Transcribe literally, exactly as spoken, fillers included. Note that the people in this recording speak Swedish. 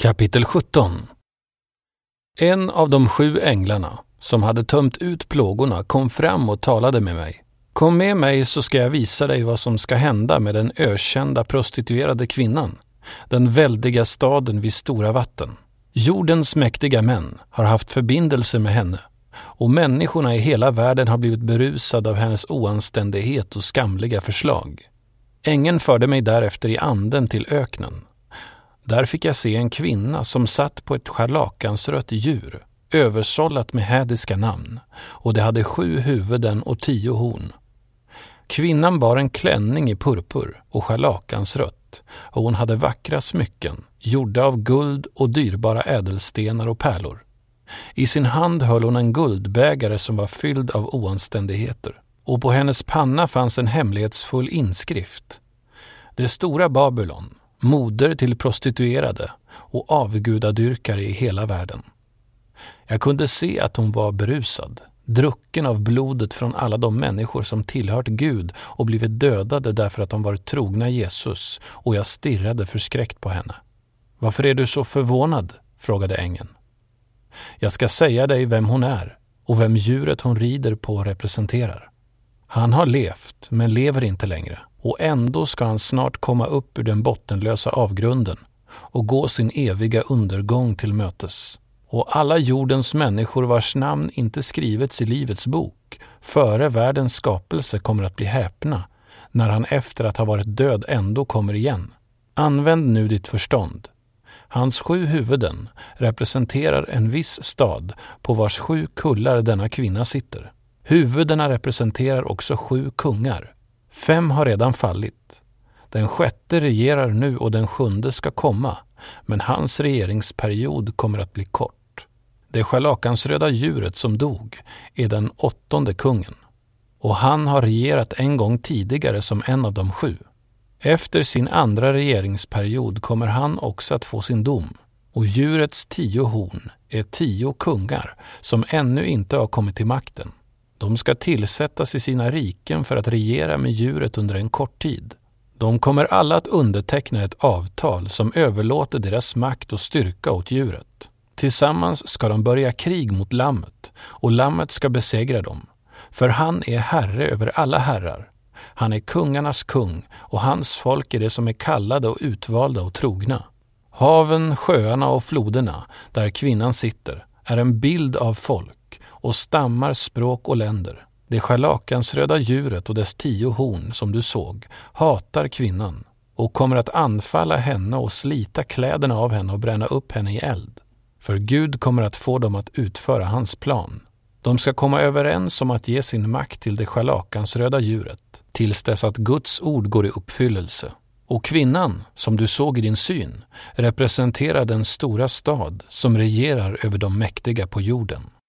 Kapitel sjutton. En av de sju änglarna som hade tömt ut plågorna kom fram och talade med mig. Kom med mig så ska jag visa dig vad som ska hända med den ökända prostituerade kvinnan, den väldiga staden vid stora vatten. Jordens mäktiga män har haft förbindelse med henne, och människorna i hela världen har blivit berusade av hennes oanständighet och skamliga förslag. Ängeln förde mig därefter i anden till öknen. Där fick jag se en kvinna som satt på ett scharlakansrött djur, översållat med hädiska namn, och det hade sju huvuden och tio horn. Kvinnan bar en klänning i purpur och scharlakansrött, och hon hade vackra smycken, gjorda av guld och dyrbara ädelstenar och pärlor. I sin hand höll hon en guldbägare som var fylld av oanständigheter, och på hennes panna fanns en hemlighetsfull inskrift. Det stora Babylon, moder till prostituerade och avgudadyrkare i hela världen. Jag kunde se att hon var berusad, drucken av blodet från alla de människor som tillhört Gud och blivit dödade därför att de varit trogna Jesus, och jag stirrade förskräckt på henne. Varför är du så förvånad? Frågade ängeln. Jag ska säga dig vem hon är och vem djuret hon rider på representerar. Han har levt men lever inte längre, och ändå ska han snart komma upp ur den bottenlösa avgrunden och gå sin eviga undergång till mötes. Och alla jordens människor vars namn inte skrivits i livets bok före världens skapelse kommer att bli häpna när han efter att ha varit död ändå kommer igen. Använd nu ditt förstånd. Hans sju huvuden representerar en viss stad på vars sju kullar denna kvinna sitter. Huvudena representerar också sju kungar. Fem har redan fallit. Den sjätte regerar nu och den sjunde ska komma, men hans regeringsperiod kommer att bli kort. Det scharlakansröda djuret som dog är den åttonde kungen, och han har regerat en gång tidigare som en av de sju. Efter sin andra regeringsperiod kommer han också att få sin dom, och djurets tio horn är tio kungar som ännu inte har kommit till makten. De ska tillsättas i sina riken för att regera med djuret under en kort tid. De kommer alla att underteckna ett avtal som överlåter deras makt och styrka åt djuret. Tillsammans ska de börja krig mot lammet, och lammet ska besegra dem. För han är herre över alla herrar. Han är kungarnas kung, och hans folk är det som är kallade och utvalda och trogna. Haven, sjöarna och floderna, där kvinnan sitter, är en bild av folk och stammar, språk och länder. Det scharlakansröda djuret och dess tio horn som du såg hatar kvinnan och kommer att anfalla henne och slita kläderna av henne och bränna upp henne i eld. För Gud kommer att få dem att utföra hans plan. De ska komma överens om att ge sin makt till det scharlakansröda djuret tills dess att Guds ord går i uppfyllelse. Och kvinnan, som du såg i din syn, representerar den stora stad som regerar över de mäktiga på jorden.